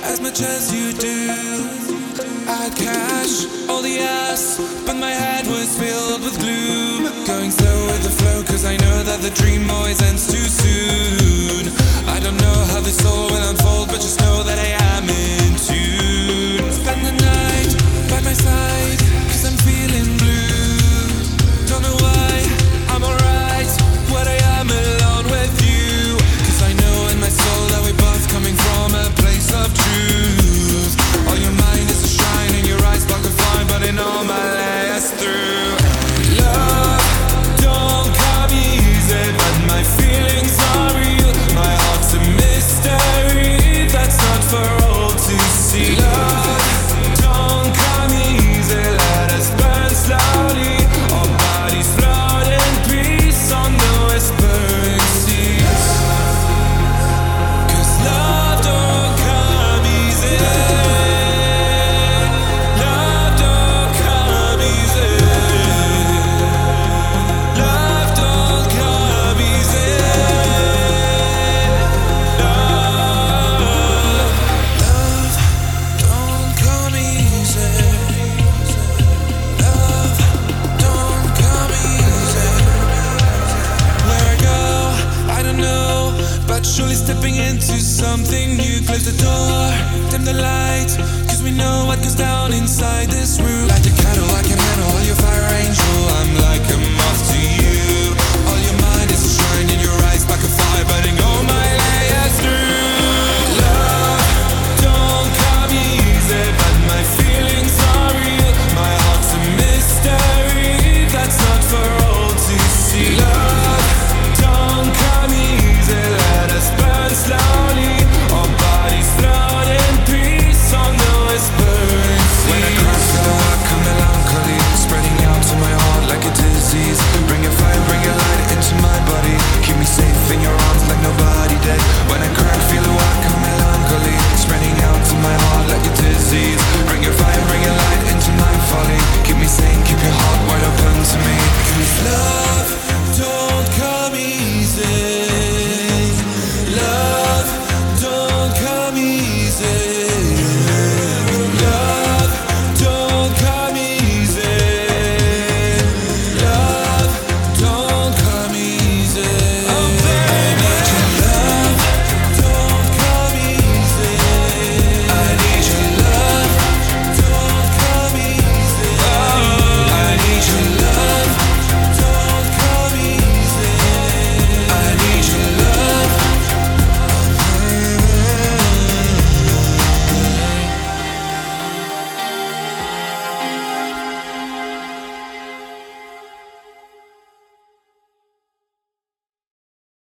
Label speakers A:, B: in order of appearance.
A: as much as you do. I'd cash all the ass, but my head was filled with gloom. Going slow with the flow, cause I know that the dream always ends too soon. I don't know how this all will unfold, but just know that I am in tune. Spend the night by my side, cause I'm feeling blue. Don't know why, I'm alright when I am alone with you. Cause I know in my soul that we're both coming from a place of truth. All your mind is a shrine and your eyes block the fire, but in all my layers through. Love, don't come easy, but my feelings are real. My heart's a mystery that's not for all to see. Love, don't come easy, let us burn slowly. Our bodies float in peace on the whispering seas. Cause love don't come easy. Love don't come easy. Love don't come easy. Love don't come easy. Love don't come easy. Where I go, I don't know, but surely stepping into something new. Close the door, dim the light, cause we know what goes down inside this room. Like a candle, I can